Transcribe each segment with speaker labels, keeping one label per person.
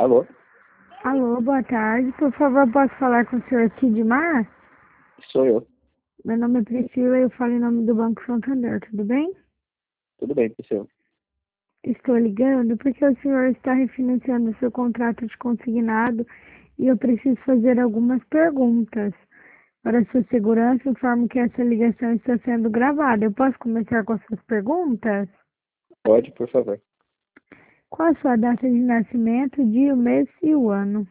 Speaker 1: Alô?
Speaker 2: Alô, boa tarde. Por favor, posso falar com o senhor Kidmar?
Speaker 1: Sou eu.
Speaker 2: Meu nome é Priscila e eu falo em nome do Banco Santander, tudo bem?
Speaker 1: Tudo bem, pessoal?
Speaker 2: Estou ligando porque o senhor está refinanciando o seu contrato de consignado e eu preciso fazer algumas perguntas. Para sua segurança, informo que essa ligação está sendo gravada. Eu posso começar com as suas perguntas?
Speaker 1: Pode, por favor.
Speaker 2: Qual a sua data de nascimento, dia, o mês e o ano?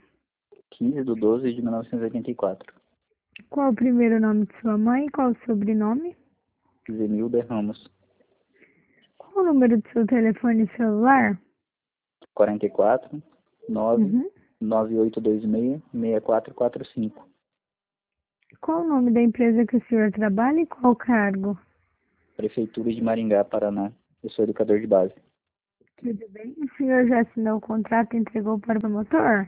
Speaker 1: 15/12/1984.
Speaker 2: Qual o primeiro nome de sua mãe e qual o sobrenome?
Speaker 1: Zenilda Ramos.
Speaker 2: Qual o número do seu telefone celular?
Speaker 1: 44 9
Speaker 2: Uhum.
Speaker 1: 9826 6445.
Speaker 2: Qual o nome da empresa que o senhor trabalha e qual o cargo?
Speaker 1: Prefeitura de Maringá, Paraná. Eu sou educador de base.
Speaker 2: Tudo bem? O senhor já assinou o contrato e entregou para o promotor?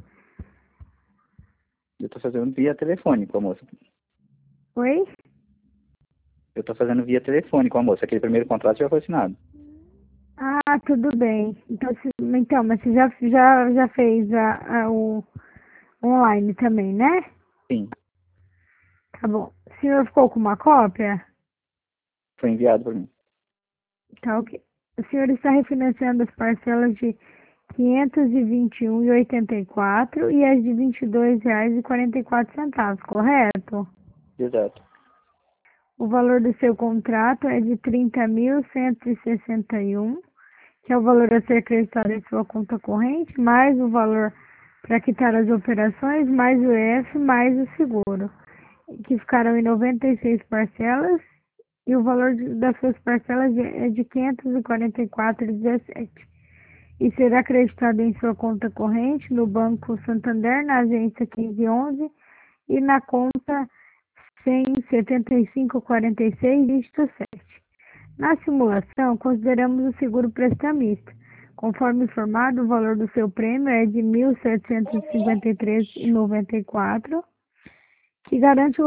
Speaker 1: Eu tô fazendo via telefone com a moça.
Speaker 2: Oi?
Speaker 1: Eu tô fazendo via telefone com a moça. Aquele primeiro contrato já foi assinado.
Speaker 2: Ah, tudo bem. Então, mas você já fez o online também, né?
Speaker 1: Sim,
Speaker 2: Tá bom. O senhor ficou com uma cópia?
Speaker 1: foi enviado por mim.
Speaker 2: Tá ok. O senhor está refinanciando as parcelas de R$ 521,84 e as de R$ 22,44, correto?
Speaker 1: Exato.
Speaker 2: O valor do seu contrato é de 30.161, que é o valor a ser acreditado em sua conta corrente, mais o valor para quitar as operações, mais o EF, mais o seguro, que ficarão em 96 parcelas, e o valor das suas parcelas é de 544,17. E será acreditado em sua conta corrente no Banco Santander, na agência 1511 e na conta 17546, dígito 7. Na simulação, consideramos o seguro prestamista. Conforme informado, o valor do seu prêmio é de R$ 1.753,94, que garante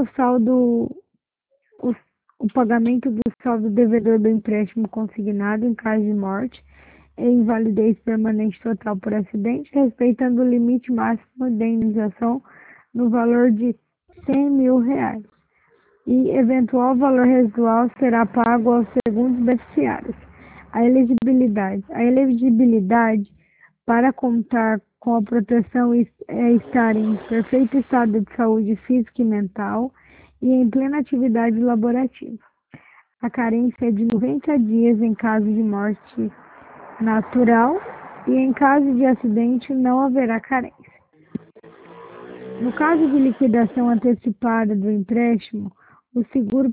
Speaker 2: o, o pagamento do saldo devedor do empréstimo consignado em caso de morte e invalidez permanente total por acidente, respeitando o limite máximo de indenização no valor de R$ 100.000. E eventual valor residual será pago aos segundos beneficiários. A elegibilidade para contar com a proteção é estar em perfeito estado de saúde física e mental e em plena atividade laborativa. A carência é de 90 dias em caso de morte natural e em caso de acidente não haverá carência. No caso de liquidação antecipada do empréstimo, o seguro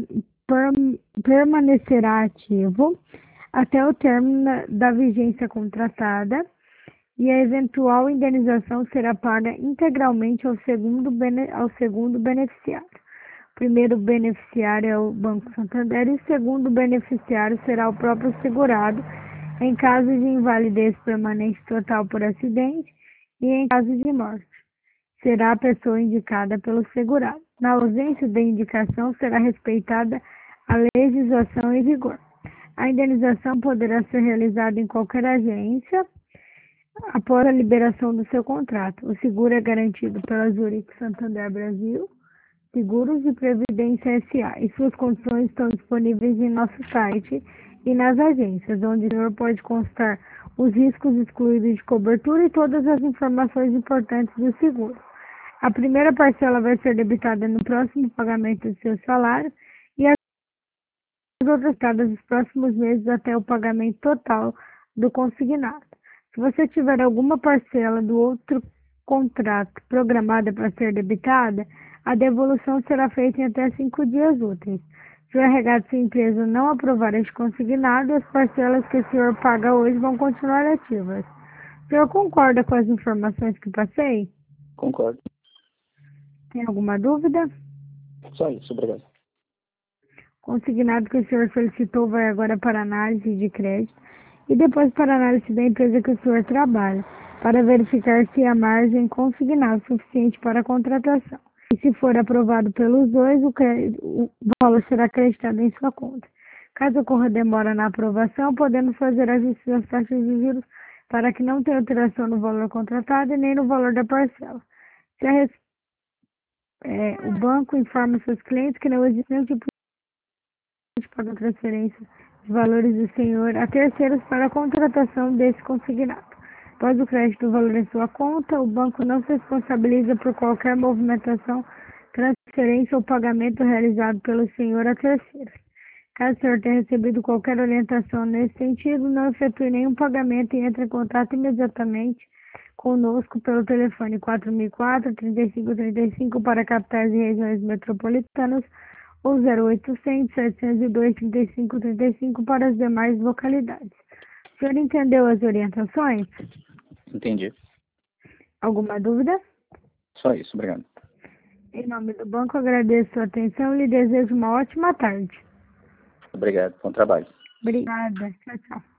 Speaker 2: permanecerá ativo até o término da vigência contratada e a eventual indenização será paga integralmente ao segundo beneficiário. O primeiro beneficiário é o Banco Santander e o segundo beneficiário será o próprio segurado em caso de invalidez permanente total por acidente e em caso de morte. Será a pessoa indicada pelo segurado. Na ausência da indicação, será respeitada a legislação em vigor. A indenização poderá ser realizada em qualquer agência após a liberação do seu contrato. O seguro é garantido pela Zurich Santander Brasil, Seguros de Previdência S.A. e suas condições estão disponíveis em nosso site e nas agências, onde o senhor pode constar os riscos excluídos de cobertura e todas as informações importantes do seguro. A primeira parcela vai ser debitada no próximo pagamento do seu salário e as outras dadas nos próximos meses até o pagamento total do consignado. Se você tiver alguma parcela do outro contrato programada para ser debitada, a devolução será feita em até 5 dias úteis. Se o RH de sua empresa não aprovar este consignado, as parcelas que o senhor paga hoje vão continuar ativas. O senhor concorda com as informações que passei?
Speaker 1: Concordo.
Speaker 2: Tem alguma dúvida?
Speaker 1: Só isso, obrigado.
Speaker 2: Consignado que o senhor solicitou vai agora para análise de crédito e depois para análise da empresa que o senhor trabalha, para verificar se há margem consignada suficiente para a contratação. E se for aprovado pelos dois, o valor será acreditado em sua conta. Caso ocorra demora na aprovação, podemos fazer ajustes das taxas de juros para que não tenha alteração no valor contratado e nem no valor da parcela. Se o banco informa seus clientes que não existe nenhum tipo de pago transferência de valores do senhor a terceiros para a contratação desse consignado. Após o crédito do valor em sua conta, o banco não se responsabiliza por qualquer movimentação, transferência ou pagamento realizado pelo senhor a terceiros. Caso o senhor tenha recebido qualquer orientação nesse sentido, não efetue nenhum pagamento e entre em contato imediatamente conosco pelo telefone 4004-3535 para capitais e regiões metropolitanas ou 0800-702-3535 para as demais localidades. O senhor entendeu as orientações?
Speaker 1: Entendi.
Speaker 2: Alguma dúvida?
Speaker 1: Só isso, obrigado.
Speaker 2: Em nome do banco, agradeço a sua atenção e lhe desejo uma ótima tarde.
Speaker 1: Obrigado, bom trabalho.
Speaker 2: Obrigada. Tchau, tchau.